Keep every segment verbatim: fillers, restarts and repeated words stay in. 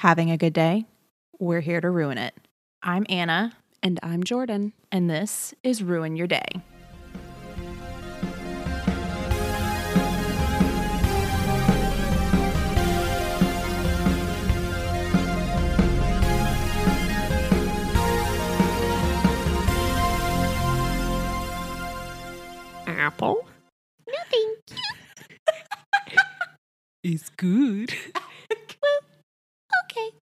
having a good day? We're here to ruin it. I'm Anna. And I'm Jordan. And this is Ruin Your Day. Apple? Nothing. It's good. Okay.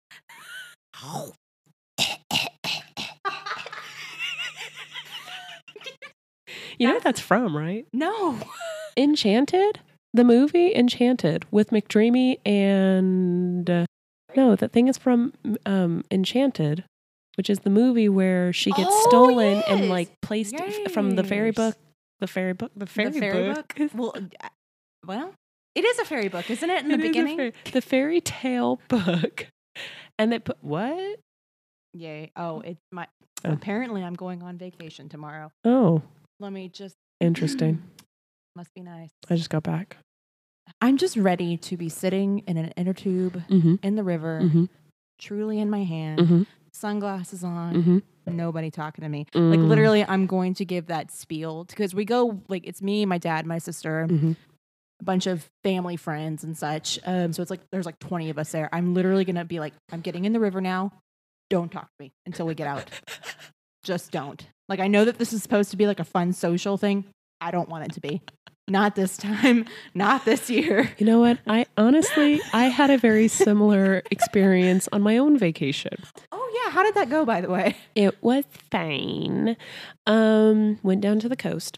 You know what that's from, right? No. Enchanted? The movie Enchanted with McDreamy and... Uh, no, that thing is from um, Enchanted, which is the movie where she gets Oh, stolen yes. and like placed Yes. from the fairy book. The fairy book? The fairy, the fairy book. book? Well, uh, well, it is a fairy book, isn't it? In the It is a beginning? fairy- the fairy tale book. And they put... What? Yay. Oh, it's my... Oh. Apparently, I'm going on vacation tomorrow. Oh, Let me just... interesting. Must be nice. I just got back. I'm just ready to be sitting in an inner tube Mm-hmm. in the river, Mm-hmm. truly in my hand, Mm-hmm. sunglasses on, Mm-hmm. nobody talking to me. Like Mm. literally, I'm going to give that spiel because we go like it's me, my dad, my sister, Mm-hmm. a bunch of family friends and such. Um, so it's like there's like twenty of us there. I'm literally gonna be like, I'm getting in the river now. Don't talk to me until we get out. Just don't. Like I know that this is supposed to be like a fun social thing. I don't want it to be. Not this time. Not this year. You know what? I honestly, I had a very similar experience on my own vacation. Oh yeah, how did that go? By the way, It was fine. Um, went down to the coast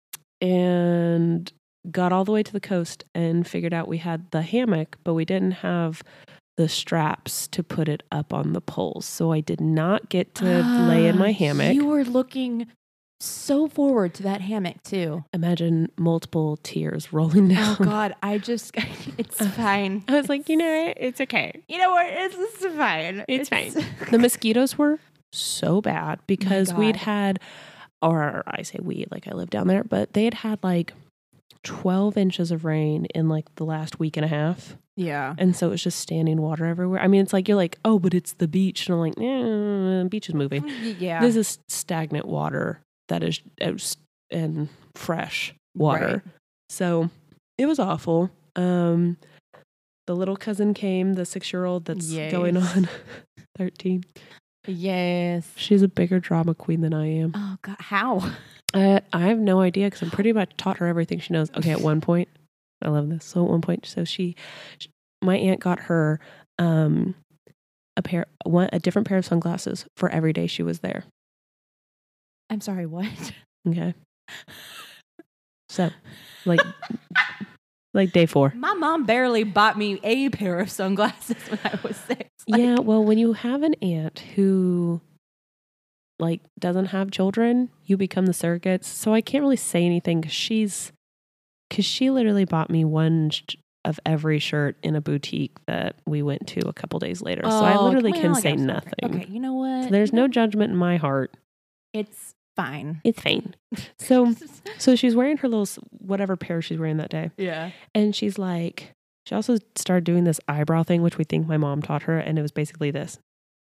and got all the way to the coast and figured out we had the hammock, but we didn't have the straps to put it up on the poles. So I did not get to lay in my hammock. You were looking so forward to that hammock too. Imagine multiple tears rolling down. Oh God, I just, it's fine. I was like, you know, it's okay. You know what? It's, it's fine. It's fine. The mosquitoes were so bad because God. we'd had, or I say we, like I lived down there, but they had had like twelve inches of rain in like the last week and a half. Yeah. And so it was just standing water everywhere. I mean, it's like, you're like, oh, but it's the beach. And I'm like, eh, the beach is moving. Yeah. This is stagnant water that is is- and fresh water. Right. So it was awful. Um, the little cousin came, the six-year-old that's Yes. going on thirteen. Yes. She's a bigger drama queen than I am. Oh God, how? I, I have no idea because I'm pretty much taught her everything she knows. Okay, at one point, I love this. So at one point, so she, she my aunt got her um, a pair, one, a different pair of sunglasses for every day she was there. I'm sorry, what? Okay. So, like, like day four. My mom barely bought me a pair of sunglasses when I was six. Like, Yeah, well, when you have an aunt who, like, doesn't have children, you become the surrogates. So I can't really say anything because she's, because she literally bought me one sh- of every shirt in a boutique that we went to a couple days later. so I Oh, literally well, can I say guess so. nothing. Okay, you know what? So there's You no know, judgment in my heart. It's fine. It's fine. So, so she's wearing her little s- whatever pair she's wearing that day. yeah. And she's like, she also started doing this eyebrow thing, which we think my mom taught her. And it was basically this.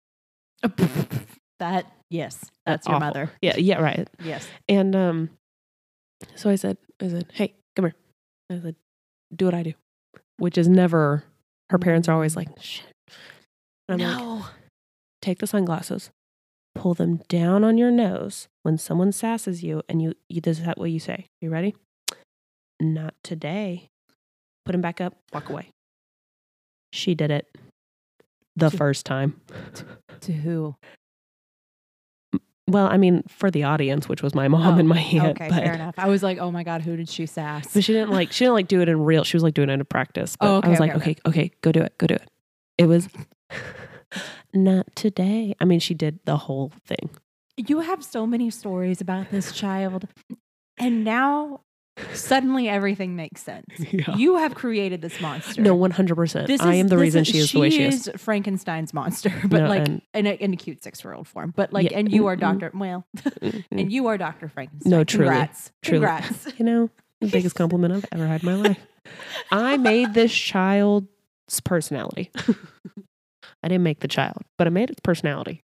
That, yes, that's your Awful. mother. Yeah, yeah, right. Yes. And um, so I said, I said, hey, come here. I said, do what I do, which is never, her parents are always like, shit. And I'm like, No. take the sunglasses, pull them down on your nose when someone sasses you, and you, you this is what you say. You ready? Not today. Put them back up, walk away. She did it the To- first time. To who? Well, I mean, for the audience, which was my mom Oh, and my aunt. Okay, but, fair enough. I was like, oh my God, who did she sass? but she didn't like she didn't like do it in real. She was like doing it in practice. But Oh, okay, I was okay, like, okay. okay, okay, go do it, go do it. It was not today. I mean, she did the whole thing. You have so many stories about this child, and now suddenly everything makes sense. Yeah. You have created this monster. No, one hundred percent. This I is- am the this reason is- she is the way she is. She is Frankenstein's monster, but No, like and- in, a, in a cute six-year-old form. But like, Yeah, and you are mm-mm. Doctor Well, Mm-mm. and you are Doctor Frankenstein. No, truly. Congrats. Truly. Congrats. You know, the biggest compliment I've ever had in my life. I made this child's personality. I didn't make the child, but I made its personality.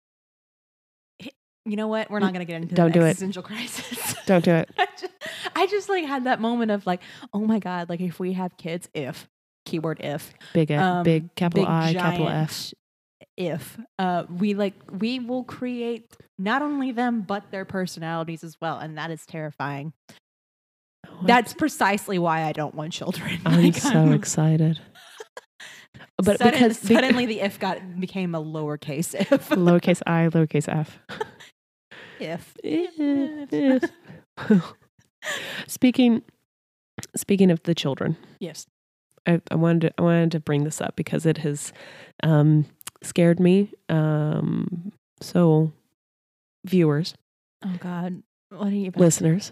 You know what? We're not going to get into Don't the do it. existential crisis. Don't do it. I, just, I just like had that moment of like, oh my God, like if we have kids, if, keyword if. Big, F, um, big capital big, I, capital giant F. If uh, we like, we will create not only them, but their personalities as well. And that is terrifying. What? That's precisely why I don't want children. I'm Like, so I'm- excited. But Sudden- because suddenly the if got became a lowercase if. lowercase I, lowercase F. if. If. speaking speaking of the children, Yes. I, I wanted to, I wanted to bring this up because it has um, scared me. Um, so, viewers, Oh God. What are you about? listeners,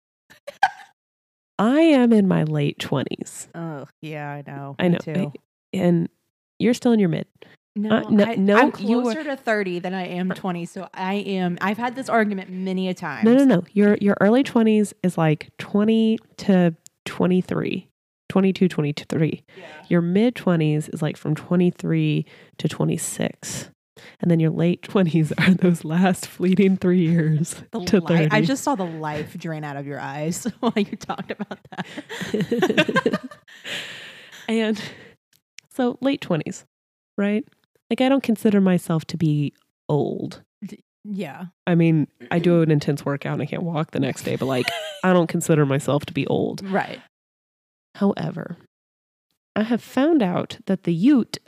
I am in my late twenties. Oh yeah, I know. I Me know, too. and you're still in your mid. No, Uh, no- I, no, I'm you were- closer to thirty than I am twenty. So I am. I've had this argument many a time. No, no, no. Your your early twenties is like twenty to twenty-three, twenty-two, twenty-three. Yeah. Your mid twenties is like from twenty-three to twenty-six. And then your late twenties are those last fleeting three years The to li- thirty. I just saw the life drain out of your eyes while you talked about that. And so late twenties, right? Like I don't consider myself to be old. Yeah. I mean, I do an intense workout and I can't walk the next day, but like I don't consider myself to be old. Right. However, I have found out that the Ute,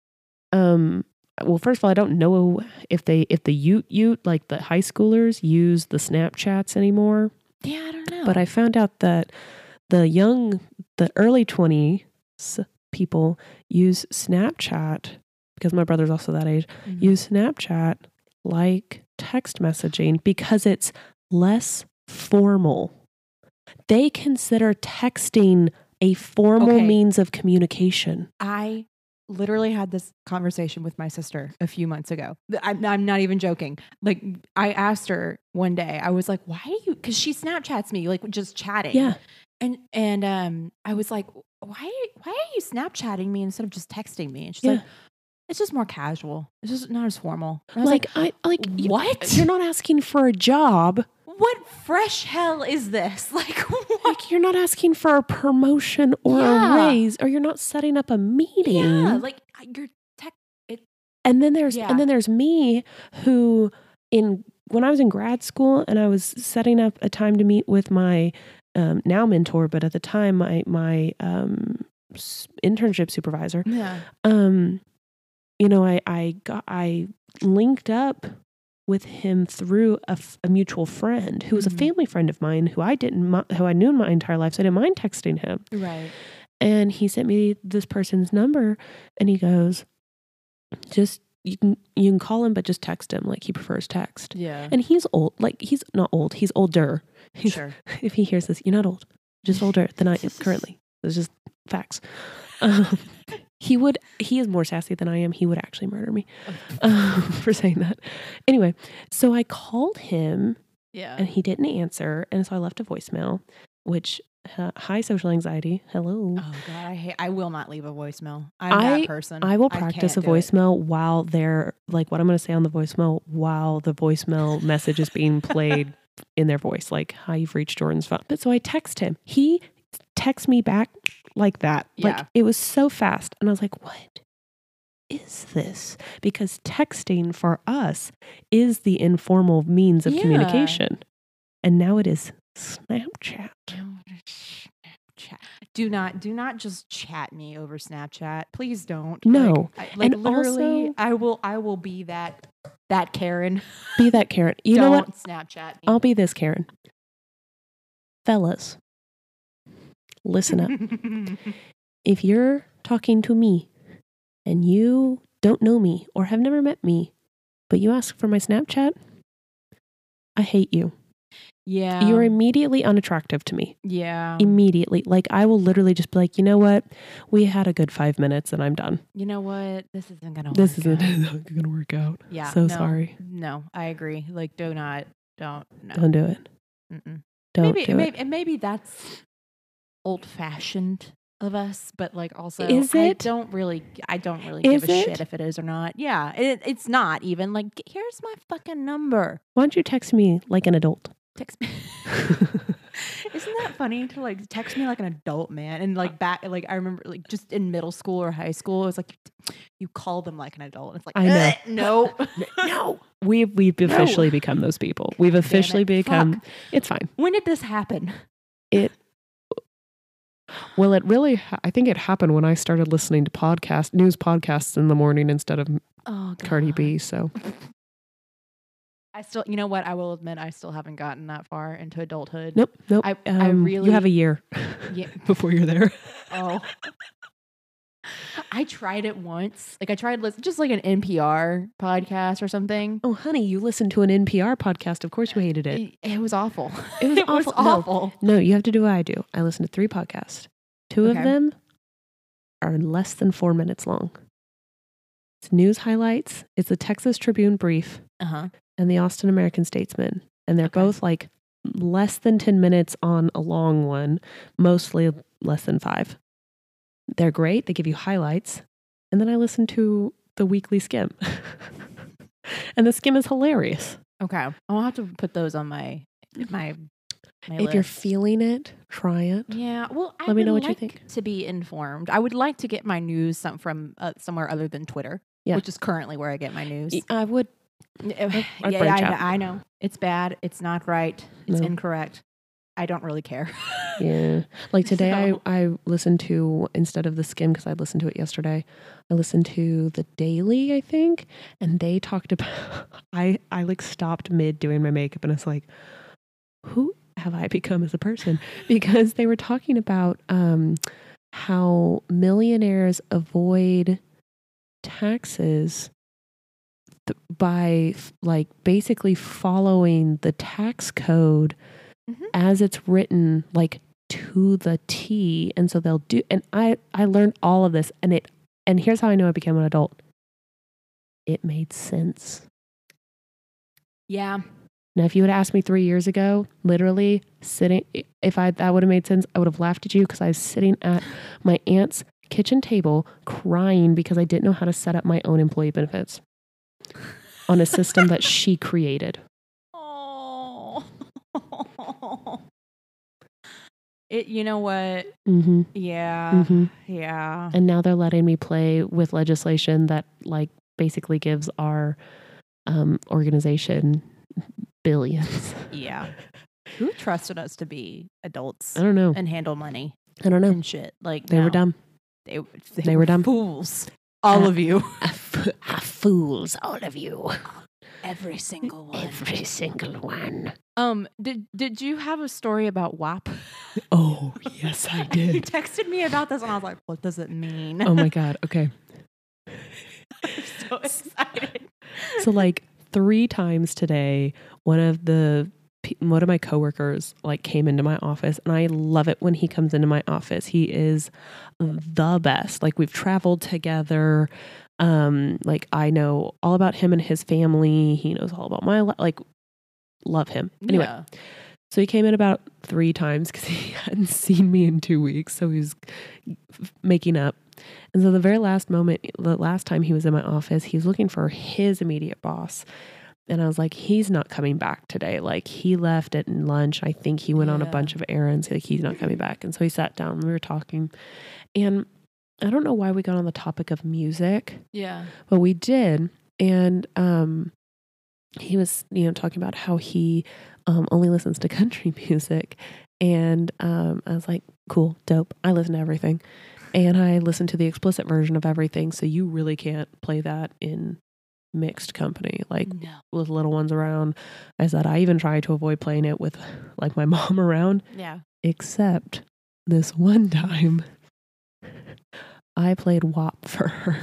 um, well, first of all, I don't know if they, if the Ute Ute, like the high schoolers, use the Snapchats anymore. Yeah, I don't know. But I found out that the young, the early twenties people use Snapchat, because my brother's also that age, Mhm. use Snapchat like text messaging because it's less formal. They consider texting a formal Okay. means of communication. I literally had this conversation with my sister a few months ago. Th- I'm, I'm not even joking. Like I asked her one day, I was like, why do you, cause she Snapchats me, like just chatting. Yeah. And, and, um, I was like, why, why are you Snapchatting me instead of just texting me? And she's Yeah. like, it's just more casual. It's just not as formal. And I was Like, I like you- what? You're not asking for a job. what fresh hell is this? Like, what? Like you're not asking for a promotion or Yeah. a raise, or you're not setting up a meeting. Yeah, like you're tech. It, And then there's Yeah. and then there's me who in when I was in grad school and I was setting up a time to meet with my um, now mentor, but at the time my my um, s- internship supervisor. yeah. Um, you know, I I got I linked up with him through a, f- a mutual friend who was Mhm. a family friend of mine who I didn't mi- who I knew my entire life, so I didn't mind texting him. Right. And he sent me this person's number, and he goes, "Just you can you can call him, but just text him. Like he prefers text." Yeah. And he's old. Like he's not old. He's older. He's, Sure. If he hears this, you're not old. Just older than I am currently. It's just facts. Um, he would. He is more sassy than I am. He would actually murder me um, for saying that. Anyway, so I called him, Yeah. and he didn't answer, and so I left a voicemail. Which uh, high social anxiety. Hello. Oh God, I hate. I will not leave a voicemail. I'm I- that person. I will practice a can't do it. voicemail while they're like what I'm going to say on the voicemail while the voicemail message is being played in their voice, like, "Hi, you've reached Jordan's phone." But so I text him. He texts me back like that. Yeah. Like it was so fast. And I was like, what is this? Because texting for us is the informal means of Yeah. communication. And now it is Snapchat. Snapchat. Do not, do not just chat me over Snapchat. Please don't. No. Like, I, like And literally, also- I will, I will be that, that Karen. Be that Karen. You don't know what? Snapchat me. I'll be this Karen. Fellas, listen up. If you're talking to me and you don't know me or have never met me, but you ask for my Snapchat, I hate you. yeah. You're immediately unattractive to me. yeah. Immediately. Like I will literally just be like, you know what? We had a good five minutes and I'm done. You know what? This isn't gonna. This work isn't out. going to work out. Yeah. So no, sorry. No, I agree. Like, do not, don't, no. Don't do it. Mm-mm. Don't maybe, do maybe, it. and maybe that's old fashioned of us, but like also Is I it? don't really I don't really Is give a it? shit if it is or not. Yeah, it, it's not even like here's my fucking number. Why don't you text me like an adult? Text me. Isn't that funny to like text me like an adult, man? And like back like I remember like just in middle school or high school, it was like you call them like an adult. And it's like I know. no. No. We've we've officially become those people. We've officially it. become Fuck. It's fine. When did this happen? It Well, it really ha- I think it happened when I started listening to podcast news podcasts in the morning instead of Oh, God. Cardi B, so I still, you know what? I will admit, I still haven't gotten that far into adulthood. Nope, nope. I- I Um, really- you have a year Yeah. before you're there. Oh, I tried it once. Like I tried listen, just like an N P R podcast or something. Oh, honey, you listened to an N P R podcast. Of course you hated it. It, it was awful. It was it awful. Was No. awful. No, you have to do what I do. I listen to three podcasts. Two Okay. of them are less than four minutes long. It's news highlights. It's the Texas Tribune Brief Uh huh. and the Austin American Statesman. And they're Okay. both like less than ten minutes on a long one, mostly less than five. They're great. They give you highlights. And then I listen to the weekly skim. And the skim is hilarious. Okay. I'll have to put those on my my. my If you're list. feeling it, try it. Yeah. Well, I Let me would know what you like think. to be informed. I would like to get my news some, from uh, somewhere other than Twitter, Yeah. which is currently where I get my news. I would. yeah, I'd yeah, branch I, out. I know. It's bad. It's not right. It's No. incorrect. I don't really care. Yeah. Like today, So- I, I listened to, instead of the skim, because I listened to it yesterday, I listened to the Daily, I think. And they talked about, I, I like stopped mid doing my makeup and I was like, who have I become as a person? Because they were talking about um, how millionaires avoid taxes th- by f- like basically following the tax code Mhm. as it's written, like to the T. And so they'll do, and I, I learned all of this and it, and here's how I know I became an adult. It made sense. Yeah. Now, if you would have asked me three years ago, literally sitting, if I that would have made sense, I would have laughed at you because I was sitting at my aunt's kitchen table crying because I didn't know how to set up my own employee benefits on a system that she created. Oh. It. You know what? Mm-hmm. Yeah. Mm-hmm. Yeah. And now they're letting me play with legislation that like basically gives our um, organization billions. Yeah. Who trusted us to be adults I don't know. and handle money I don't know. and shit? Like They no. were dumb. They, they, They were dumb. Fools. All Uh, of you. Fools, all of you. Every single one. Every single one. Um. Did Did you have a story about W A P? Oh, yes, I You did. texted me about this, and I was like, "What does it mean?" Oh my God. Okay. I'm so excited. So like three times today, one of the pe- one of my coworkers like came into my office, and I love it when he comes into my office. He is the best. Like we've traveled together. Um, like I know all about him and his family. He knows all about my li- like love him. Anyway, Yeah. so he came in about three times because he hadn't seen me in two weeks. So he was f- making up. And so the very last moment, the last time he was in my office, he was looking for his immediate boss. And I was like, he's not coming back today. Like he left at lunch. I think he went on a Yeah. bunch of errands. Like he's not coming back. And so he sat down and we were talking. And I don't know why we got on the topic of music, Yeah. but we did. And um, he was, you know, talking about how he um, only listens to country music. And um, I was like, cool, dope. I listen to everything. And I listen to the explicit version of everything. So you really can't play that in mixed company, like No. with little ones around. I said, I even try to avoid playing it with like my mom around, Yeah. except this one time I played W A P for her.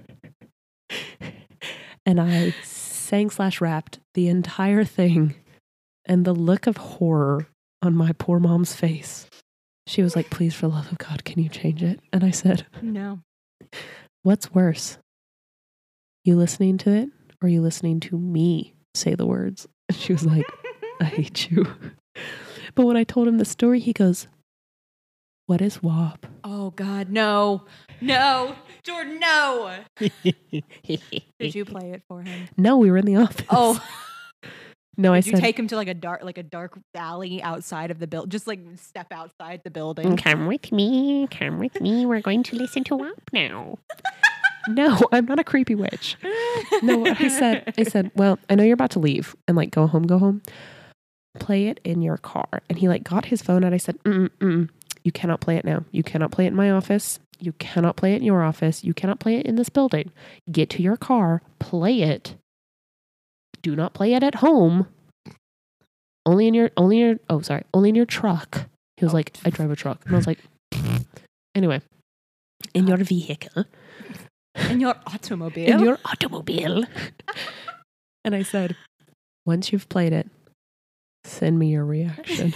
And I sang slash rapped the entire thing. And the look of horror on my poor mom's face. She was like, please, for the love of God, can you change it? And I said, No. what's worse? You listening to it or you listening to me say the words? And she was like, I hate you. But when I told him the story, he goes, What is W A P? Oh God, no, no, Jordan, no. Did you play it for him? No, we were in the office. Oh, no, Did I you said. take him to like a dark, like a dark alley outside of the building? Just like step outside the building. Come with me. Come with me. We're going to listen to W A P now. No, I'm not a creepy witch. No, what I said, I said, well, I know you're about to leave and like go home, go home. Play it in your car. And he like got his phone out. I said, mm mm, you cannot play it now. You cannot play it in my office. You cannot play it in your office. You cannot play it in this building. Get to your car, play it. Do not play it at home. Only in your, only in your, oh, sorry, only in your truck. He was Oh. like, I drive a truck. And I was like, anyway, in your vehicle. In your automobile. In your automobile. And I said, once you've played it, send me your reaction.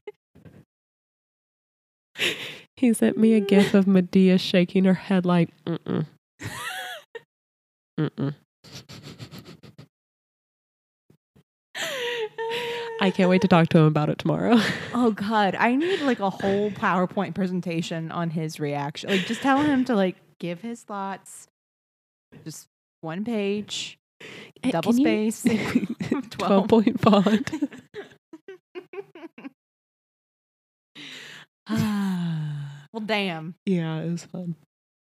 He sent me a gif of Medea shaking her head like, mm-mm. Mm-mm. I can't wait to talk to him about it tomorrow. Oh God, I need like a whole PowerPoint presentation on his reaction. Like, just tell him to like give his thoughts. Just one page, double Can you- space, twelve point font. Well, damn. Yeah, it was fun.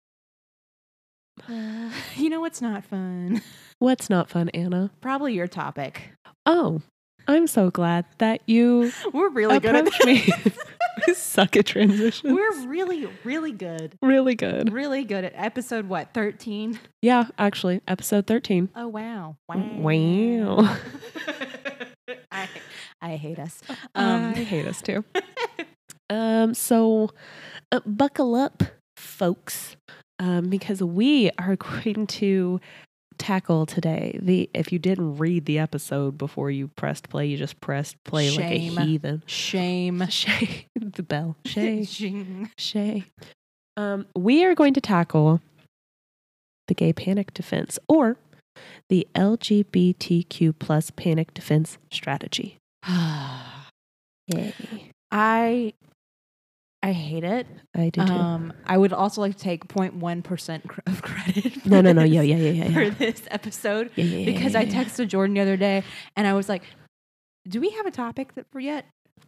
Uh, you know what's not fun? What's not fun, Anna? Probably your topic. Oh, I'm so glad that you We're really good at approached me. this. We suck at transitions. We're really, really good. really good. Really good at episode what, thirteen? Yeah, actually, episode thirteen. Oh wow. Wow. I, I hate us. Um, I hate us too. um, so uh, buckle up, folks, um, because we are going to tackle today the. If you didn't read the episode before you pressed play, you just pressed play Shame. like a heathen. Shame. Shay, the bell. Shay, Shing. Shay. Um, we are going to tackle the gay panic defense, or the L G B T Q plus panic defense strategy. Yay. I I hate it. I do too. Um, I would also like to take zero point one percent cr- of credit. For no, no, no. this- Yeah, yeah, yeah, yeah. For yeah. this episode, Yeah, yeah, yeah, because yeah, I yeah. texted Jordan the other day, and I was like, "Do we have a topic that for yet?"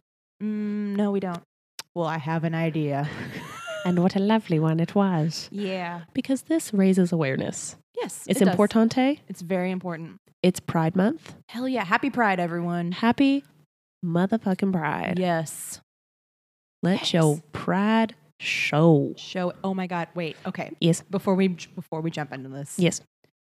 Mm, no, we don't. Well, I have an idea. And what a lovely one it was. Yeah. Because this raises awareness. Yes. It's it does. importante. It's very important. It's Pride Month. Hell yeah! Happy Pride, everyone. Happy motherfucking Pride. Yes. Let Yes. your pride show. Show. Oh my God! Wait. Okay. Yes. Before we before we jump into this, Yes.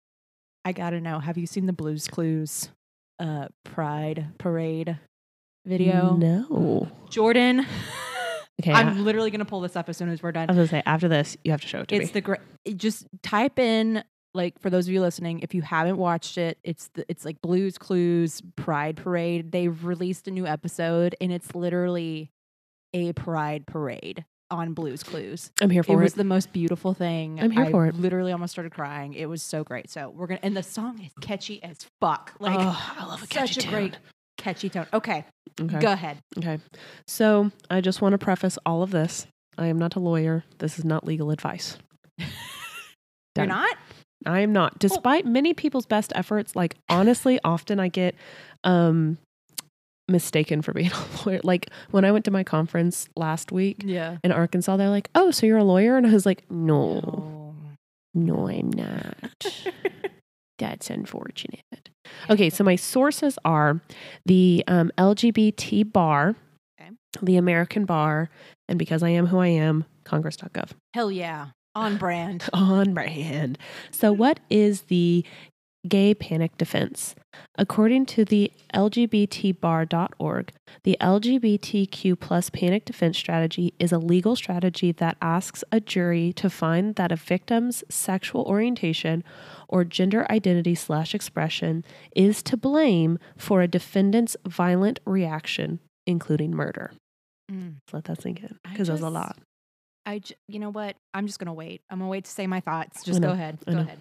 I gotta know. Have you seen the Blues Clues uh, Pride Parade video? No. Jordan, Okay. I, I'm literally gonna pull this up as soon as we're done. I was going to say, after this, you have to show it to It's me. the great. Just type in, like, for those of you listening, if you haven't watched it, it's the, it's like Blues Clues Pride Parade. They've released a new episode, and it's literally a Pride Parade on Blues Clues. I'm here It for was it. the most beautiful thing. I'm here I for it. Literally, almost started crying. It was so great. So we're gonna, and the song is catchy as fuck. Like, Oh, I love a such catchy a tune. great catchy tone. Okay, Okay. go ahead. Okay. So I just want to preface all of this. I am not a lawyer. This is not legal advice. You're Done. not. I am not. Despite many people's best efforts, like honestly, often I get um mistaken for being a lawyer. Like when I went to my conference last week Yeah. in Arkansas, they're like, "Oh, so you're a lawyer?" And I was like, "No, Oh. no, I'm not." That's unfortunate. Okay, so my sources are the um, L G B T bar, Okay. the American bar, and because I am who I am, Congress dot gov. Hell yeah. On brand. On brand. So, what is the gay panic defense? According to the L G B T bar dot org, the L G B T Q plus panic defense strategy is a legal strategy that asks a jury to find that a victim's sexual orientation or gender identity slash expression is to blame for a defendant's violent reaction, including murder. Mm. Let that sink in, I because there's a just- lot. I, j- you know what? I'm just gonna wait. I'm gonna wait to say my thoughts. I Just know, go ahead. I Go know. ahead.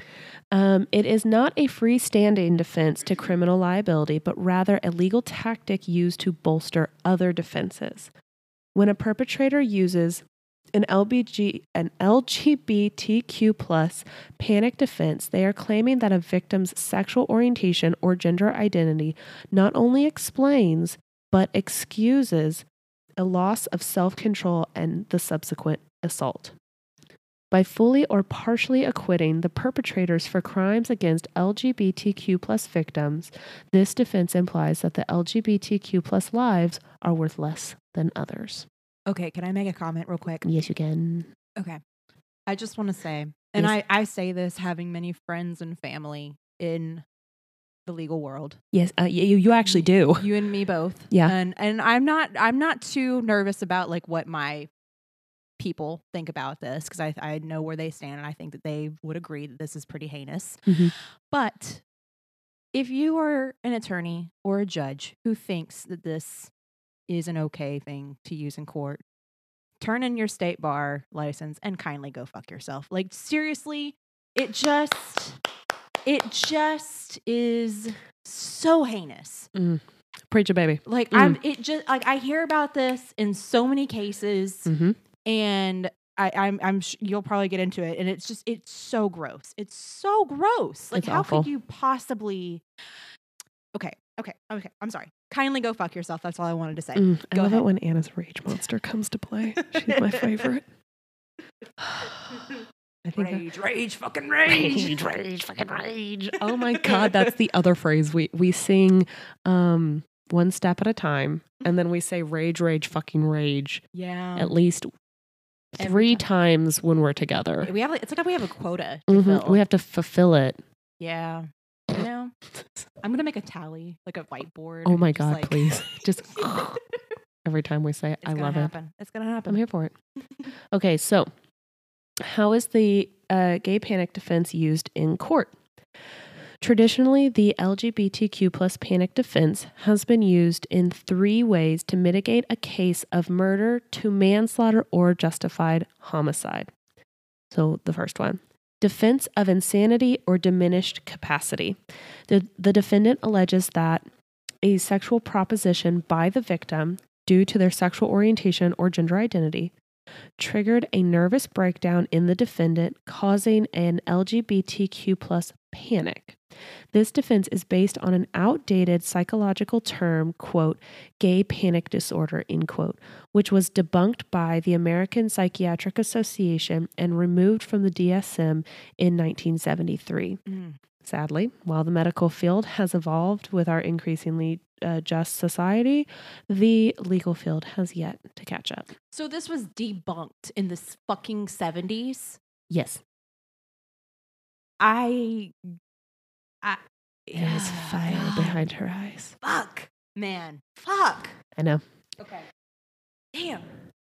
Um, it is not a freestanding defense to criminal liability, but rather a legal tactic used to bolster other defenses. when a perpetrator uses an L B G, an L G B T Q plus panic defense, they are claiming that a victim's sexual orientation or gender identity not only explains, but excuses a loss of self-control and the subsequent assault. By fully or partially acquitting the perpetrators for crimes against L G B T Q plus victims, this defense implies that the L G B T Q plus lives are worth less than others. Okay, can I make a comment real quick? Yes, you can. Okay. I just want to say, and Yes. I, I say this having many friends and family in the legal world. Yes, uh, you you actually do. You and me both. Yeah. And and I'm not I'm not too nervous about like what my people think about this because I I know where they stand and I think that they would agree that this is pretty heinous. Mhm. But if you are an attorney or a judge who thinks that this is an okay thing to use in court, turn in your state bar license and kindly go fuck yourself. Like seriously, it just it just is so heinous. Mm. Preach it, baby. Like Mm. I'm it just like I hear about this in so many cases Mm-hmm. and I, I'm, I'm, sh- you'll probably get into it, and it's just, it's so gross. It's so gross. Like, It's how awful. could you possibly? Okay, okay, okay. I'm sorry. Kindly go fuck yourself. That's all I wanted to say. Mm, I Go love ahead. it when Anna's rage monster comes to play. She's my favorite. I think that- Rage, rage, fucking rage, rage, fucking rage. Oh my god, that's the other phrase we we sing. Um, one step at a time, and then we say rage, rage, fucking rage Yeah. at least Every three time. times when we're together. We have. It's like we have a quota. To Mhm, fill. we have to fulfill it. Yeah. You know, I'm gonna make a tally, like a whiteboard. Oh and my just, god, like- please! Just every time we say it, It's I gonna love it. happen. It's gonna happen. I'm here for it. Okay, so how is the uh, gay panic defense used in court? Traditionally, the L G B T Q plus panic defense has been used in three ways to mitigate a case of murder to manslaughter or justified homicide. So the first one, defense of insanity or diminished capacity. The, the defendant alleges that a sexual proposition by the victim due to their sexual orientation or gender identity triggered a nervous breakdown in the defendant, causing an L G B T Q plus panic. This defense is based on an outdated psychological term, quote, gay panic disorder, end quote, which was debunked by the American Psychiatric Association and removed from the D S M in nineteen seventy-three. Mm. Sadly, while the medical field has evolved with our increasingly uh, just society, the legal field has yet to catch up. So this was debunked in the fucking seventies. Yes. I, I, There was yeah, fire God. behind her eyes. Fuck, man, fuck. I know. Okay. Damn.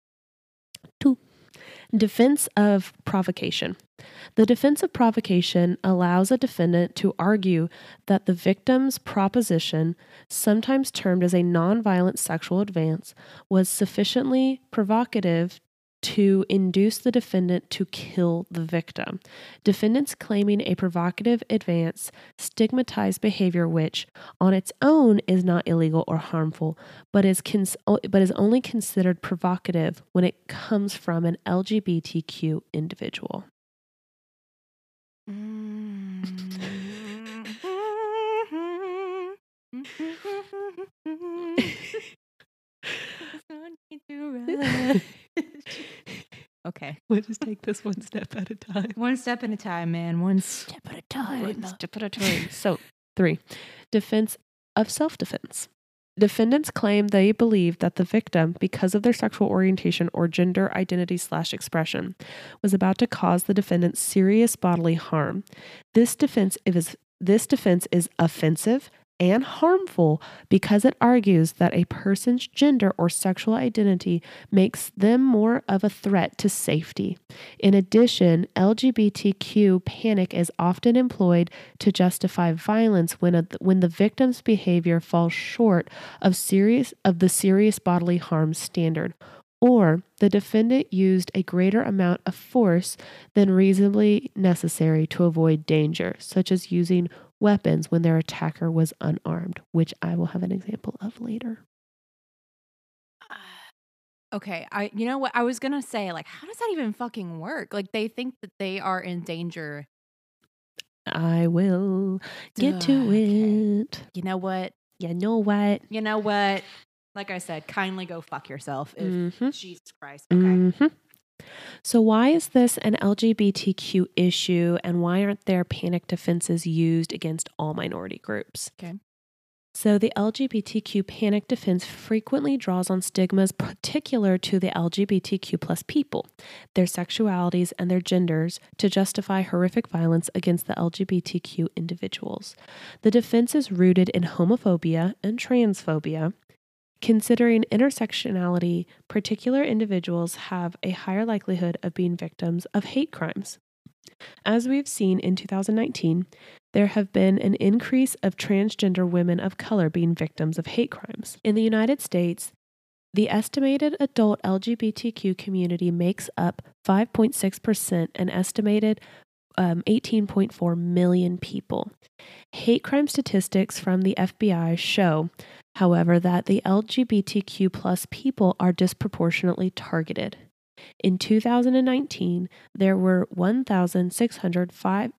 Defense of provocation. The defense of provocation allows a defendant to argue that the victim's proposition, sometimes termed as a nonviolent sexual advance, was sufficiently provocative to induce the defendant to kill the victim. Defendants claiming a provocative advance stigmatize behavior which, on its own, is not illegal or harmful, but is cons- but is only considered provocative when it comes from an L G B T Q individual. Okay. We'll just take this one step at a time. One step at a time, man. One step at a time. One step at a time. So, three, defense of self-defense. Defendants claim they believe that the victim, because of their sexual orientation or gender identity slash expression, was about to cause the defendant serious bodily harm. This defense is this defense is offensive and harmful because it argues that a person's gender or sexual identity makes them more of a threat to safety. In addition, L G B T Q panic is often employed to justify violence when a, when the victim's behavior falls short of serious of the serious bodily harm standard, or the defendant used a greater amount of force than reasonably necessary to avoid danger, such as using weapons when their attacker was unarmed, which I will have an example of later. Okay, I you know what I was gonna say, like, how does that even fucking work? Like, they think that they are in danger. I will get to Duh, okay. it. You know what? You know what? You know what? Like I said, kindly go fuck yourself. If Mm-hmm. Jesus Christ. Okay. Mm-hmm. So why is this an L G B T Q issue, and why aren't there panic defenses used against all minority groups? Okay. So the L G B T Q panic defense frequently draws on stigmas particular to the L G B T Q plus people, their sexualities, and their genders to justify horrific violence against the L G B T Q individuals. The defense is rooted in homophobia and transphobia. Considering intersectionality, particular individuals have a higher likelihood of being victims of hate crimes. As we've seen in two thousand nineteen, there have been an increase of transgender women of color being victims of hate crimes. In the United States, the estimated adult L G B T Q community makes up five point six percent, an estimated um, eighteen point four million people. Hate crime statistics from the F B I show, however, that the L G B T Q plus people are disproportionately targeted. In two thousand nineteen, there were one thousand six hundred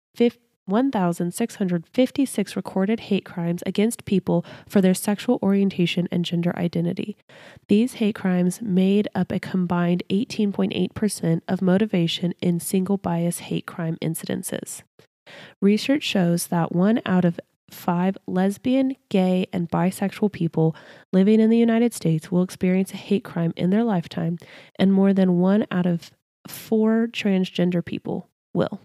fifty-six recorded hate crimes against people for their sexual orientation and gender identity. These hate crimes made up a combined eighteen point eight percent of motivation in single bias hate crime incidences. Research shows that one out of five lesbian, gay, and bisexual people living in the United States will experience a hate crime in their lifetime, and more than one out of four transgender people will.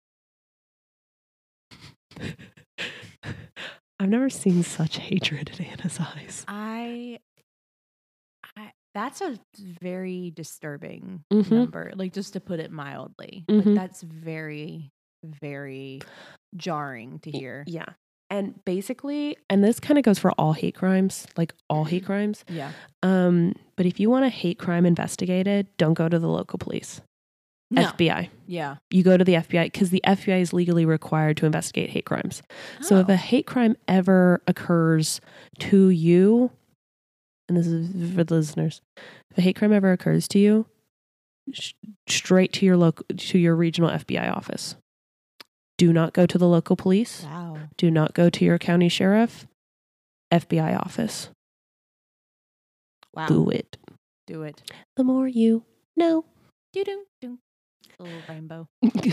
I've never seen such hatred in Anna's eyes. I, I that's a very disturbing Mhm. number. Like, just to put it mildly. Mhm. Like, that's very, very jarring to hear. Yeah. And basically, and this kind of goes for all hate crimes, like all hate crimes. Yeah. Um, but if you want a hate crime investigated, don't go to the local police. No. F B I. Yeah. You go to the F B I because the F B I is legally required to investigate hate crimes. So if Oh. a hate crime ever occurs to you, and this is for the listeners, if a hate crime ever occurs to you, sh- straight to your local, to your regional F B I office. Do not go to the local police. Wow. Do not go to your county sheriff. F B I office. Wow. Do it. Do it. The more you know. Do do do. A little rainbow.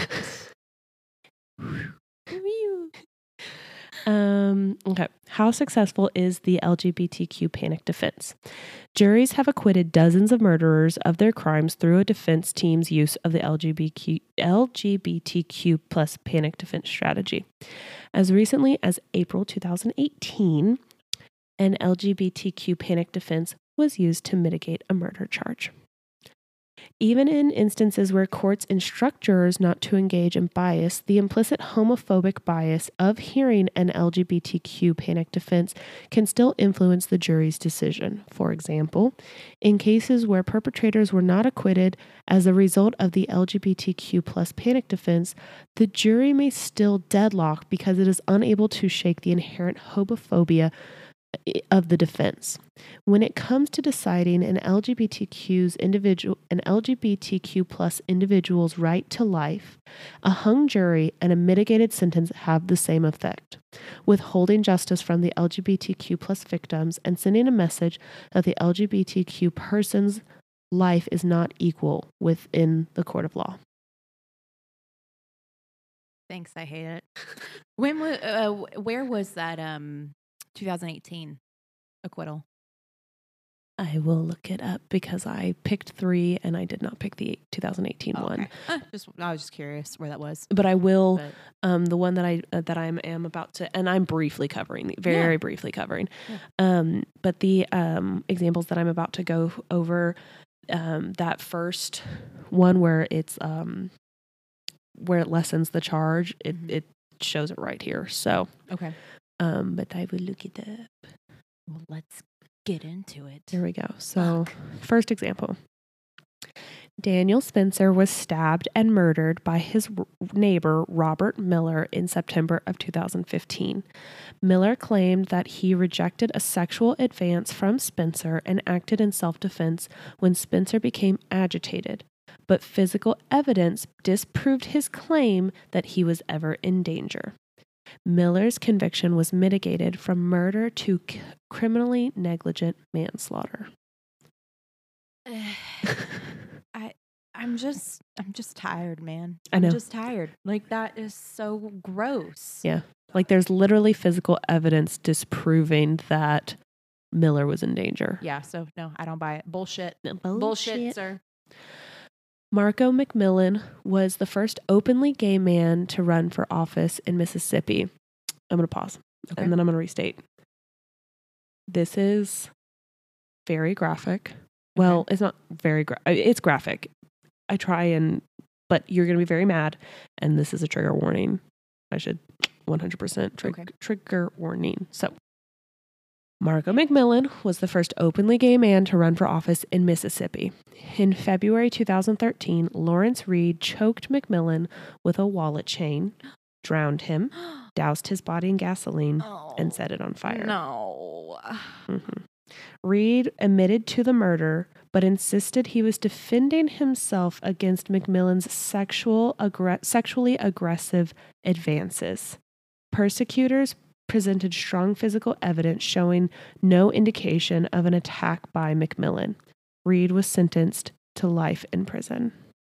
um, okay. How successful is the L G B T Q panic defense? Juries have acquitted dozens of murderers of their crimes through a defense team's use of the L G B T Q, L G B T Q plus panic defense strategy. As recently as April two thousand eighteen, an L G B T Q panic defense was used to mitigate a murder charge. Even in instances where courts instruct jurors not to engage in bias, the implicit homophobic bias of hearing an L G B T Q panic defense can still influence the jury's decision. For example, in cases where perpetrators were not acquitted as a result of the L G B T Q plus panic defense, the jury may still deadlock because it is unable to shake the inherent homophobia of the defense. When it comes to deciding an L G B T Q's individual, an L G B T Q plus individual's right to life, a hung jury and a mitigated sentence have the same effect, withholding justice from the L G B T Q plus victims and sending a message that the L G B T Q person's life is not equal within the court of law. Thanks, I hate it. When was uh, where was that um twenty eighteen acquittal? I will look it up because I picked three and I did not pick the twenty eighteen Oh, one. okay. Uh, just I was just curious where that was. But I will, But um, the one that I uh, that I am about to, and I'm briefly covering, very Yeah. briefly covering. Yeah. Um, but the um, examples that I'm about to go over, um, that first one where it's um, where it lessens the charge, it Mhm. it shows it right here. So, okay. um, but I will look it up. Well, let's get into it. There we go. So, Fuck. first example. Daniel Spencer was stabbed and murdered by his r- neighbor, Robert Miller, in September of two thousand fifteen. Miller claimed that he rejected a sexual advance from Spencer and acted in self-defense when Spencer became agitated, but physical evidence disproved his claim that he was ever in danger. Miller's conviction was mitigated from murder to c- criminally negligent manslaughter. I I'm just I'm just tired, man. I know. I'm just tired. Like that is so gross. Yeah. Like there's literally physical evidence disproving that Miller was in danger. Yeah, so no, I don't buy it. Bullshit. Bullshit. Bullshit, sir. Marco McMillan was the first openly gay man to run for office in Mississippi. I'm going to pause Okay. and then I'm going to restate. This is very graphic. Well, it's not very gra- it's graphic. I try and but you're going to be very mad and this is a trigger warning. I should one hundred percent trig- Okay. trigger warning. So, Marco McMillan was the first openly gay man to run for office in Mississippi. In February two thousand thirteen, Lawrence Reed choked McMillan with a wallet chain, drowned him, doused his body in gasoline, Oh, and set it on fire. No. Mhm. Reed admitted to the murder, but insisted he was defending himself against McMillan's sexual aggr- sexually aggressive advances. Persecutors presented strong physical evidence showing no indication of an attack by McMillan. Reed was sentenced to life in prison.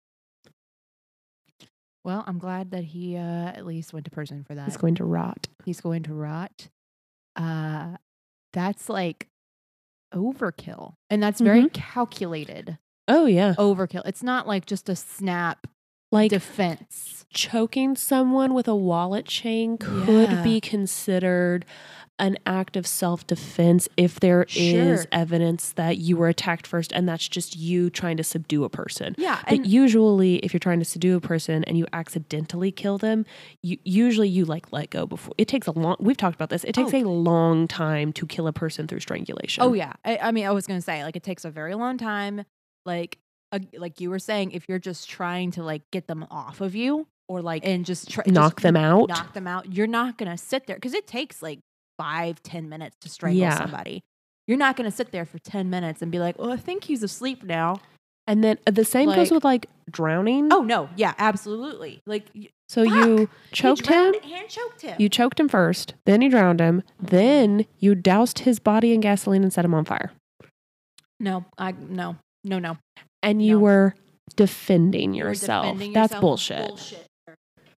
Well, I'm glad that he uh, at least went to prison for that. He's going to rot. He's going to rot. Uh, that's like overkill. And that's very Mhm. calculated Oh, yeah. overkill. It's not like just a snap Like defense. choking someone with a wallet chain could Yeah. be considered an act of self-defense if there Sure. is evidence that you were attacked first and that's just you trying to subdue a person. Yeah. But And usually if you're trying to subdue a person and you accidentally kill them, you usually you like let go before. It takes a long we've talked about this. It takes Oh. a long time to kill a person through strangulation. oh, yeah. I, I mean, I was going to say, like, it takes a very long time. Like, uh, like you were saying, if you're just trying to, like, get them off of you Or like and just try knock just them out. knock them out, you're not going to sit there because it takes like five, ten minutes to strangle Yeah. somebody. You're not going to sit there for ten minutes and be like, well, I think he's asleep now. And then uh, the same goes Like- with like drowning. Oh, no. Yeah, absolutely. Like, y- So fuck. you he choked him. drowned and choked him. You choked him first, then you drowned him, then you doused his body in gasoline and set him on fire. no, I, no, no, no. And you No. were defending You were yourself. defending That's yourself. bullshit. Bullshit. sir.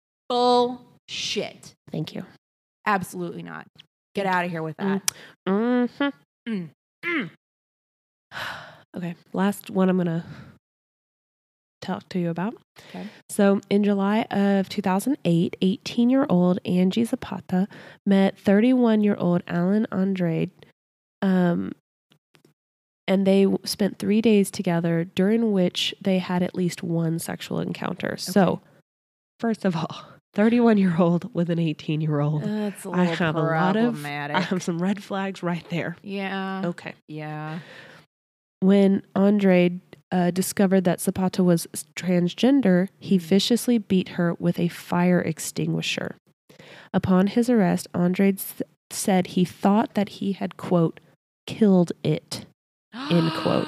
Bullshit. Thank you. Absolutely not. Get out of here with that. Mm-hmm. Mm. Mm. Okay, last one I'm going to talk to you about. Okay. So in July of two thousand eight, eighteen-year-old Angie Zapata met thirty-one-year-old Alan Andrade, um, and they w- spent three days together, during which they had at least one sexual encounter. So, first of all, thirty-one-year-old with an eighteen-year-old. That's a I little have a lot of, problematic. I have some red flags right there. yeah. Okay. Yeah. When Andrade uh, discovered that Zapata was transgender, he viciously beat her with a fire extinguisher. Upon his arrest, Andrade s- said he thought that he had, quote, killed it, end quote.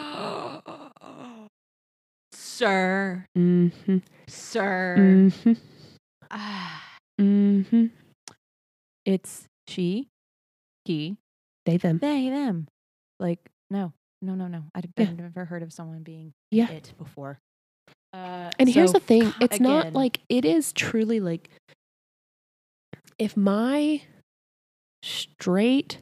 Sir. Mm-hmm. Sir. Mm-hmm. Ah. Mm-hmm. It's she, he, They, them. they, them. Like, no, no, no, no. I've Yeah. I've never heard of someone being Yeah. it before. Uh, And here's so, the thing. It's not again, like, it is truly like, if my straight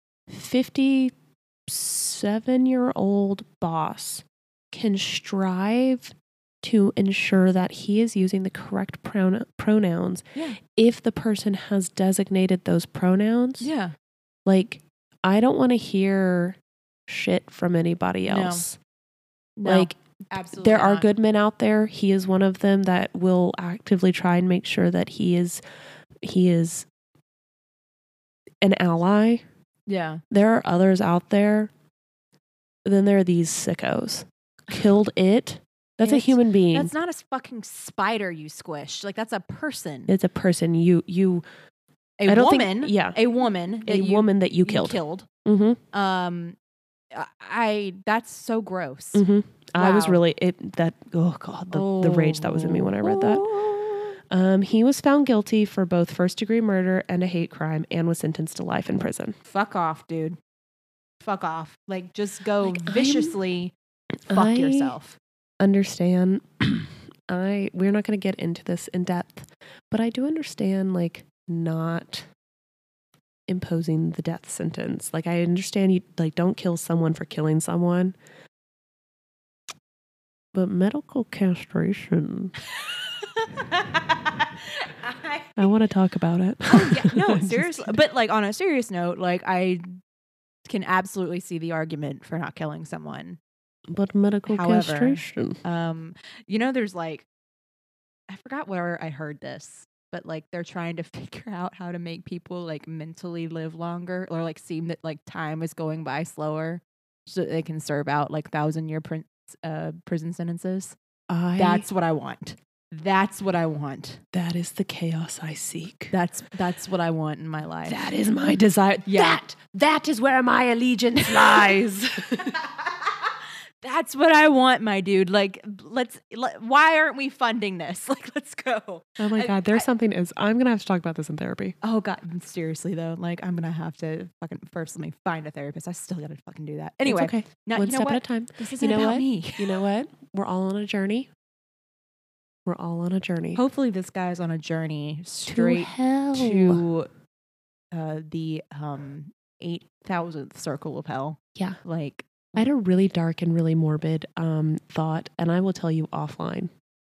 fifty-seven-year-old boss can strive to ensure that he is using the correct pronoun pronouns, Yeah. if the person has designated those pronouns, Yeah. like, I don't want to hear shit from anybody No. else. No, Like, absolutely. there are not. good men out there. He is one of them that will actively try and make sure that he is he is an ally. Yeah. There are others out there. Then there are these sickos. Killed it. That's a It's- human being. That's not a fucking spider you squish. Like that's a person. It's a person. You you A I don't think- woman. yeah. A woman. a that you, woman that you you killed. Killed. Mm-hmm. Um, I. That's so gross. Mm-hmm. I was Wow. really it that oh god the, the rage that was in me when I read that. Oh. Um, he was found guilty for both first degree murder and a hate crime and was sentenced to life in prison. Fuck off, dude. Fuck off. Like just go Like, I'm- viciously. Fuck I yourself. Understand. I we're not going to get into this in depth, but I do understand like not imposing the death sentence. Like I understand you like don't kill someone for killing someone. But medical castration. I, I want to talk about it. oh, yeah, no, Just seriously. kidding. But like on a serious note, like I can absolutely see the argument for not killing someone. But medical However, castration. Um, you know, there's like, I forgot where I heard this, but like they're trying to figure out how to make people like mentally live longer or like seem that like time is going by slower so that they can serve out like thousand year prin- uh, prison sentences. I That's what I want. That's what I want. that is the chaos I seek. That's that's what I want in my life. That is my desire. Yeah. That that is where my allegiance lies. That's what I want, my dude. Like, let's. Let, why aren't we funding this? Like, let's go. Oh my I- god, there's I- something is I'm gonna have to talk about this in therapy. Oh god, seriously though, like I'm gonna have to fucking first let me find a therapist. I still gotta fucking do that. Anyway, It's okay. now, One you know step what? at a time. This isn't You know about what? me. You know what? We're all on a journey. We're all on a journey. Hopefully, this guy's on a journey to straight hell. to uh, the um eight thousandth circle of hell. Yeah. Like, I had a really dark and really morbid um, thought, and I will tell you offline.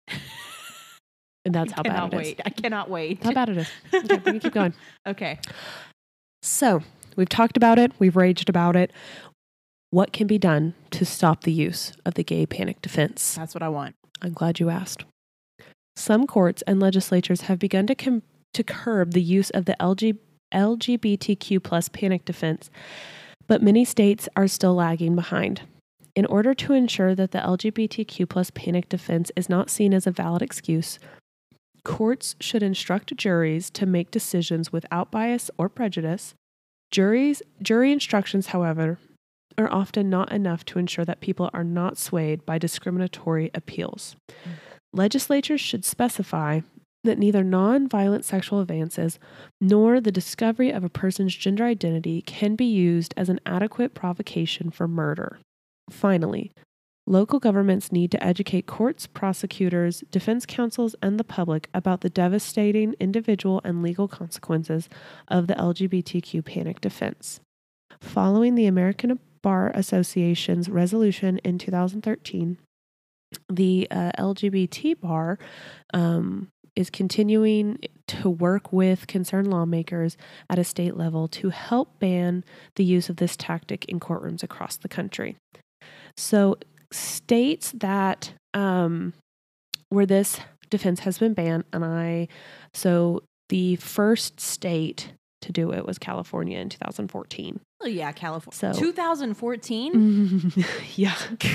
And that's I how cannot bad it is. wait. I cannot wait. How bad it is. Okay, we can keep going. Okay. So we've talked about it. We've raged about it. What can be done to stop the use of the gay panic defense? That's what I want. I'm glad you asked. Some courts and legislatures have begun to com- to curb the use of the L G- L G B T Q plus panic defense, but many states are still lagging behind. In order to ensure that the L G B T Q plus panic defense is not seen as a valid excuse, courts should instruct juries to make decisions without bias or prejudice. Juries, jury instructions, however, are often not enough to ensure that people are not swayed by discriminatory appeals. Mm. Legislatures should specify that neither non-violent sexual advances nor the discovery of a person's gender identity can be used as an adequate provocation for murder. Finally, local governments need to educate courts, prosecutors, defense counsels, and the public about the devastating individual and legal consequences of the L G B T Q panic defense. Following the American Bar Association's resolution in two thousand thirteen, the uh, L G B T bar um, is continuing to work with concerned lawmakers at a state level to help ban the use of this tactic in courtrooms across the country. So states that um, where this defense has been banned, and I, so the first state to do it was California in two thousand fourteen. Oh yeah, California. So twenty fourteen? Yeah.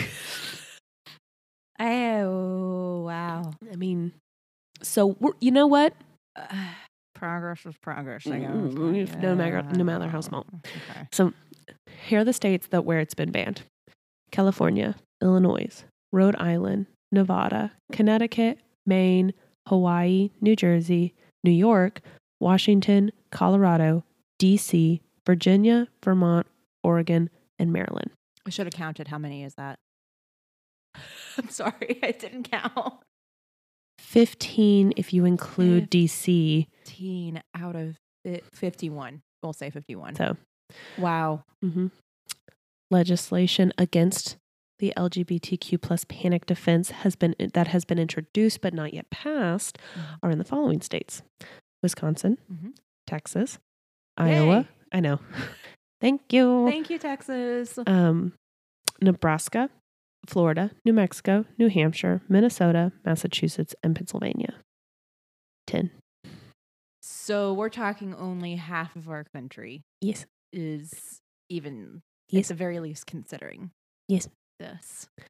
Oh, wow. I mean, so we're, you know what? Uh, progress is progress, I guess. Mm, no matter- no matter how small. Okay. So here are the states that where it's been banned: California, Illinois, Rhode Island, Nevada, Connecticut, Maine, Hawaii, New Jersey, New York, Washington, Colorado, D C, Virginia, Vermont, Oregon, and Maryland. I should have counted. How many is that? I'm sorry, I didn't count. fifteen if you include D C. fifteen out of fi- fifty-one. We'll say fifty-one. So, wow. mm-hmm. Legislation against the L G B T Q plus panic defense has been that has been introduced but not yet passed Mhm. are in the following states: Wisconsin, Mhm. Texas, Yay. Iowa. I know. Thank you. Thank you, Texas. Um, Nebraska, Florida, New Mexico, New Hampshire, Minnesota, Massachusetts, and Pennsylvania. ten. So we're talking only half of our country Yes. is even, Yes. at the very least, considering Yes. this.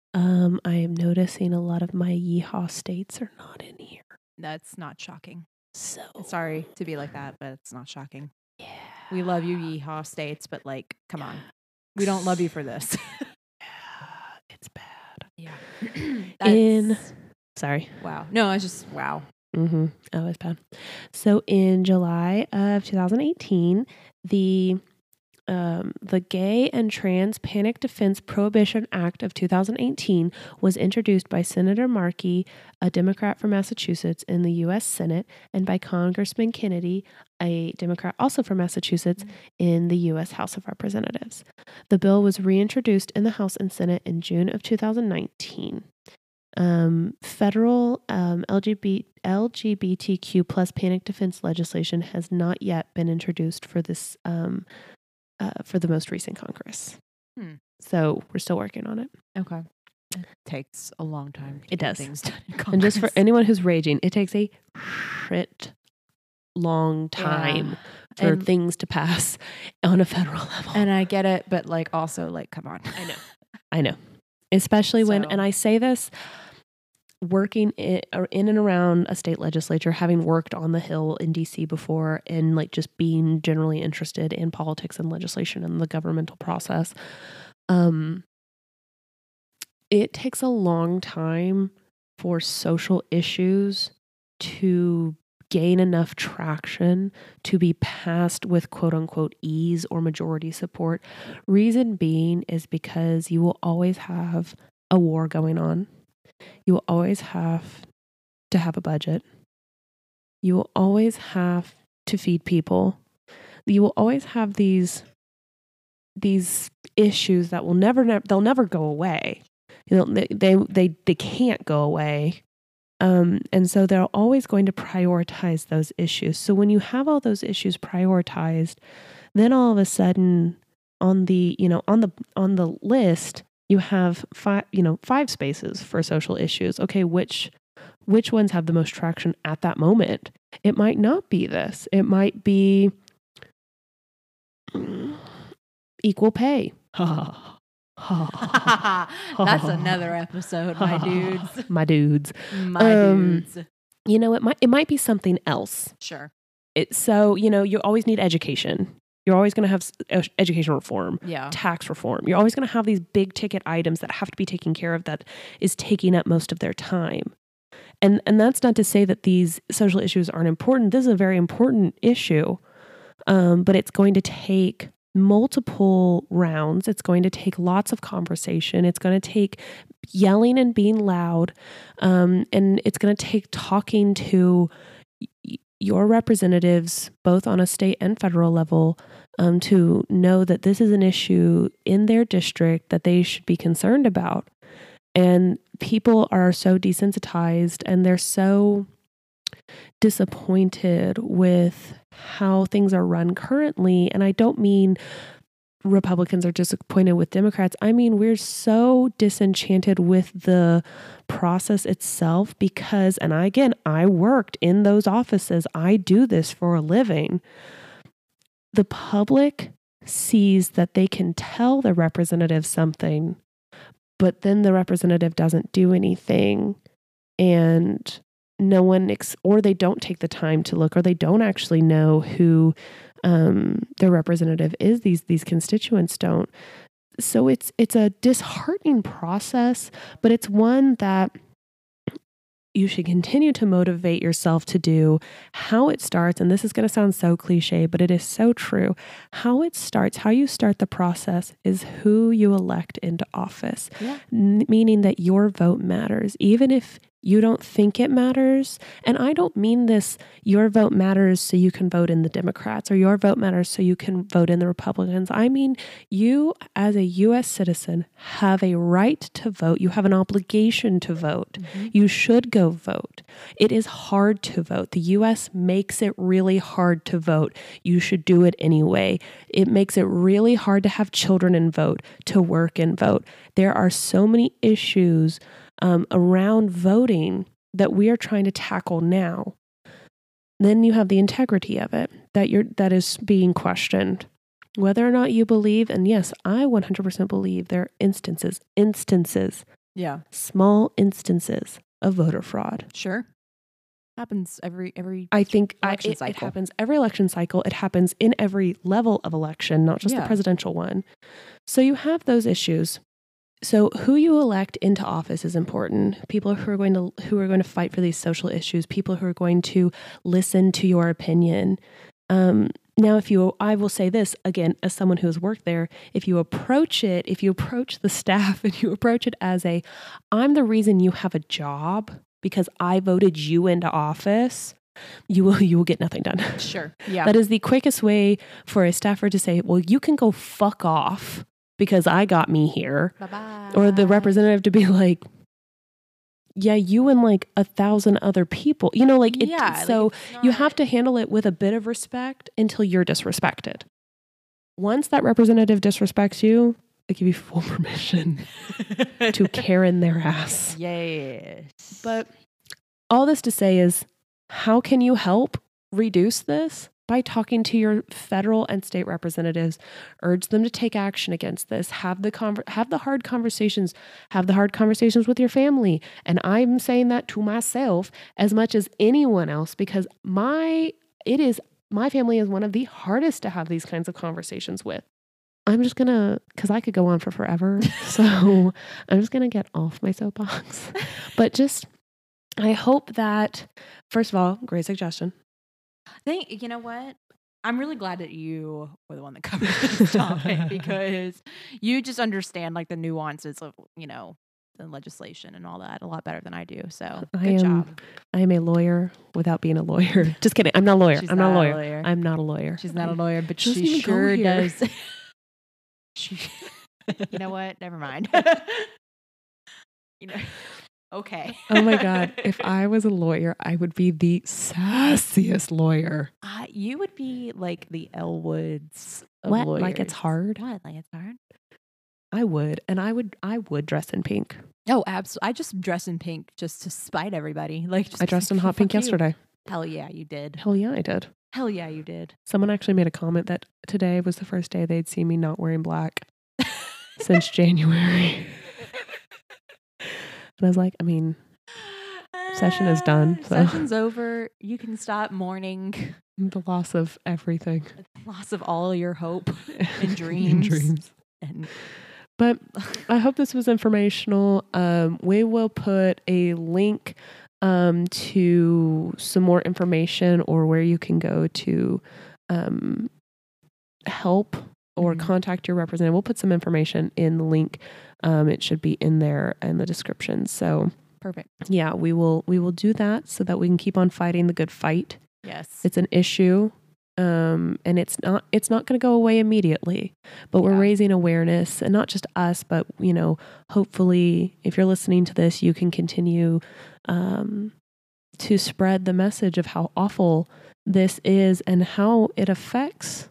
Um, I am noticing a lot of my yeehaw states are not in here. That's not shocking. So Sorry to be like that, but it's not shocking. yeah, We love you, yeehaw states, but like, come on. We don't love you for this. yeah, it's bad. Yeah. In sorry. Wow. No, I was just wow. Mm-hmm. Oh, it's bad. So in July of two thousand eighteen, the um, the Gay and Trans Panic Defense Prohibition Act of two thousand eighteen was introduced by Senator Markey, a Democrat from Massachusetts, in the U S Senate, and by Congressman Kennedy, a Democrat also from Massachusetts, in the U S House of Representatives. The bill was reintroduced in the House and Senate in June of two thousand nineteen. Um, federal um, L G B T Q plus panic defense legislation has not yet been introduced for this um, uh, for the most recent Congress. Hmm. So we're still working on it. Okay. It takes a long time. To It get does. Things done in And just for Congress. anyone who's raging, it takes a shit long time Yeah. for And- things to pass on a federal level. And I get it, but like also like, come on. I know. I know. Especially when, So- and I say this working in, or in and around a state legislature, having worked on the Hill in D C before, and like just being generally interested in politics and legislation and the governmental process. Um, it takes a long time for social issues to gain enough traction to be passed with quote unquote ease or majority support. Reason being is because you will always have a war going on. You will always have to have a budget. You will always have to feed people. You will always have these these issues that will never, never they'll never go away. You know, they they they, they can't go away. Um, and so they're always going to prioritize those issues. So when you have all those issues prioritized, then all of a sudden on the, you know, on the on the list, you have five, you know, five spaces for social issues. Okay, which which ones have the most traction at that moment? It might not be this. It might be equal pay. That's another episode, my dudes. My dudes. My Um, dudes. You know, it might it might be something else. Sure. It, so, you know, you always need education. You're always going to have s- education reform, Yeah. tax reform. You're always going to have these big ticket items that have to be taken care of that is taking up most of their time. And and that's not to say that these social issues aren't important. This is a very important issue, um, but it's going to take multiple rounds. It's going to take lots of conversation. It's going to take yelling and being loud. Um, and it's going to take talking to y- your representatives, both on a state and federal level, um, to know that this is an issue in their district that they should be concerned about. And people are so desensitized and they're so disappointed with how things are run currently. And I don't mean Republicans are disappointed with Democrats. I mean, we're so disenchanted with the process itself because, and I, again, I worked in those offices. I do this for a living. The public sees that they can tell the representative something, but then the representative doesn't do anything. And no one, ex- or they don't take the time to look, or they don't actually know who um, their representative is. These these constituents don't. So it's it's a disheartening process, but it's one that you should continue to motivate yourself to do. How it starts, and this is going to sound so cliche, but it is so true. How it starts, how you start the process is who you elect into office, Yeah. N- meaning that your vote matters, even if you don't think it matters. And I don't mean this, your vote matters so you can vote in the Democrats, or your vote matters so you can vote in the Republicans. I mean, you as a U S citizen have a right to vote. You have an obligation to vote. Mm-hmm. You should go vote. It is hard to vote. The U S makes it really hard to vote. You should do it anyway. It makes it really hard to have children and vote, to work and vote. There are so many issues Um, around voting that we are trying to tackle now. Then you have the integrity of it that you're that is being questioned, whether or not you believe. And yes, I one hundred percent believe there are instances, instances Yeah. Small instances of voter fraud. Sure. Happens every every I think I, election it, it cycle. happens every election cycle. It happens in every level of election, not just Yeah. the presidential one. So you have those issues. So who you elect into office is important. People who are going to who are going to fight for these social issues. People who are going to listen to your opinion. Um, now, if you, I will say this again, as someone who has worked there, if you approach it, if you approach the staff and you approach it as a, I'm the reason you have a job because I voted you into office, you will you will get nothing done. Sure. Yeah. That is the quickest way for a staffer to say, well, you can go fuck off because I got me here. Bye-bye. Or the representative to be like, yeah, you and like a thousand other people, you know, like, it, Yeah, so like, it's you not- have to handle it with a bit of respect until you're disrespected. Once that representative disrespects you, they give you full permission to Karen their ass. Yes. But all this to say is, how can you help reduce this? By talking to your federal and state representatives, urge them to take action against this. Have the conver- have the hard conversations. Have the hard conversations with your family. And I'm saying that to myself as much as anyone else because my it is my family is one of the hardest to have these kinds of conversations with. I'm just gonna because I could go on for forever. So I'm just gonna get off my soapbox. But just I hope that first of all, great suggestion. Think, you know what? I'm really glad that you were the one that covered this topic because you just understand like the nuances of, you know, the legislation and all that a lot better than I do. So good I am, job. I am a lawyer without being a lawyer. Just kidding. I'm not a lawyer. She's I'm not, not a a lawyer. lawyer. I'm not a lawyer. She's not a lawyer, but She doesn't she even go sure here. does. she, you know what? Never mind. you know, okay. Oh my God. If I was a lawyer, I would be the sassiest lawyer. Uh, you would be like the Elwoods of What? lawyers. Like it's hard? What? Like it's hard? I would. And I would, I would dress in pink. Oh, absolutely. I just dress in pink just to spite everybody. Like just I dressed in fuck hot pink you. yesterday. Hell yeah, you did. Hell yeah, I did. Hell yeah, you did. Someone actually made a comment that today was the first day they'd seen me not wearing black since January. And I was like, I mean, session is done. So. Session's over. You can stop mourning The loss of everything. the loss of all your hope and And dreams. dreams. And But I hope this was informational. Um, we will put a link um, to some more information or where you can go to um, help or Mhm. contact your representative. We'll put some information in the link. Um, it should be in there in the description. So perfect. yeah, we will we will do that so that we can keep on fighting the good fight. Yes. It's an issue. Um, and it's not, it's not going to go away immediately, but we're Yeah. raising awareness, and not just us, but, you know, hopefully if you're listening to this, you can continue, um, to spread the message of how awful this is and how it affects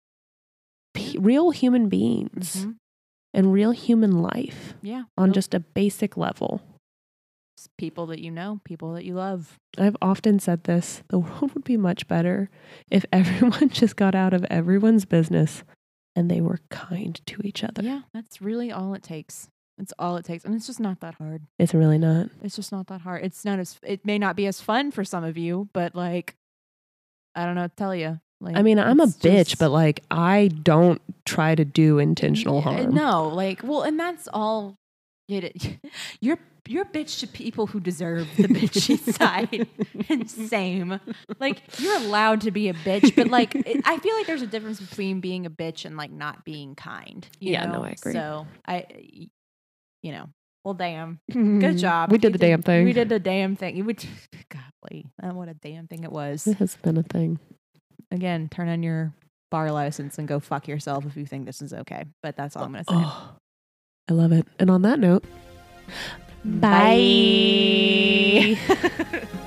p- real human beings Mhm. and real human life Yeah. on Real- just a basic level. s- people that you know, people that you love. I've often said this, the world would be much better if everyone just got out of everyone's business and they were kind to each other. Yeah, that's really all it takes. It's all it takes. And it's just not that hard. It's really not. It's just not that hard. It's not as, it may not be as fun for some of you, but like, I don't know what to tell you. Like, I mean, I'm a it's bitch, just- but like, I don't try to do intentional Yeah, harm. No, like, well, and that's all. Get it? You're you're a bitch to people who deserve the bitchy side. And same, like you're allowed to be a bitch, but like it, I feel like there's a difference between being a bitch and like not being kind. you Yeah, know? no, I agree. So I, you know, well, damn, good job. We did You the damn thing. We did the damn thing. You would, golly, uh, what a damn thing it was. It has been a thing. Again, turn on your bar license and go fuck yourself if you think this is okay. But that's all I'm gonna say. Oh, I love it. And on that note, Bye.